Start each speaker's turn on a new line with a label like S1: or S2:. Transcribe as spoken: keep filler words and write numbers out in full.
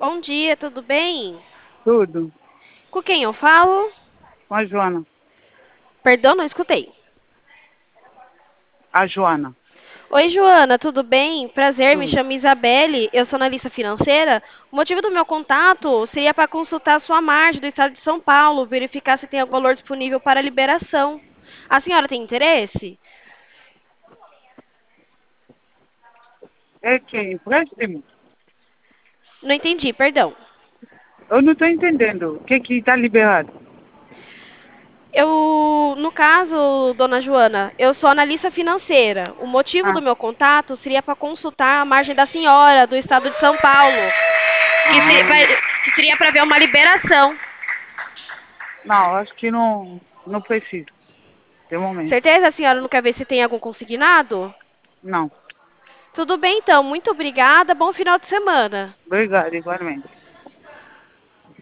S1: Bom dia, tudo bem?
S2: Tudo.
S1: Com quem eu falo?
S2: Com a Joana.
S1: Perdão, não escutei.
S2: A Joana.
S1: Oi, Joana, tudo bem? Prazer, me
S2: Tudo.
S1: chamo Isabelle, eu sou analista financeira. O motivo do meu contato seria para consultar a sua margem do estado de São Paulo, verificar se tem algum valor disponível para liberação. A senhora tem interesse?
S2: É que empréstimo?
S1: Não entendi, perdão.
S2: Eu não estou entendendo. O que que está liberado?
S1: Eu, no caso, dona Joana, eu sou analista financeira. O motivo do
S2: Ah,
S1: meu contato seria para consultar a margem da senhora do estado de São Paulo, que, se-
S2: ah.
S1: vai- que seria para ver uma liberação.
S2: Não, acho que não, não preciso. De momento.
S1: Certeza a senhora não quer ver se tem algum consignado?
S2: Não.
S1: Tudo bem, então. Muito obrigada. Bom final de semana.
S2: Obrigado, igualmente.